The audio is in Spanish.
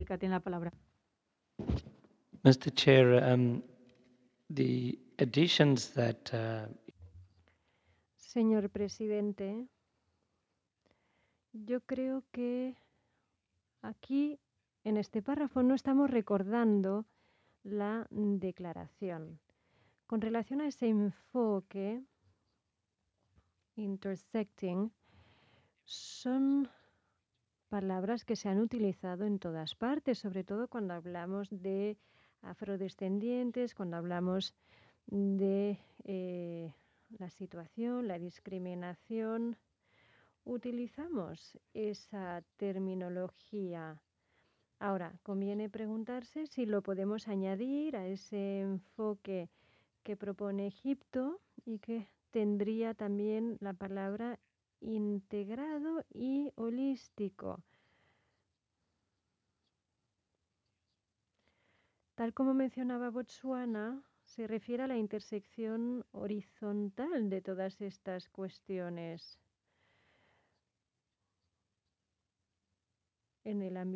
África tiene la palabra. Mr. Chair, the additions that Señor presidente, yo creo que aquí, en este párrafo, no estamos recordando la declaración. Con relación a ese enfoque, intersecting, son palabras que se han utilizado en todas partes, sobre todo cuando hablamos de afrodescendientes, cuando hablamos de la situación, la discriminación. Utilizamos esa terminología. Ahora, conviene preguntarse si lo podemos añadir a ese enfoque que propone Egipto y que tendría también la palabra integrado y holístico. Tal como mencionaba Botsuana, se refiere a la intersección horizontal de todas estas cuestiones en el ámbito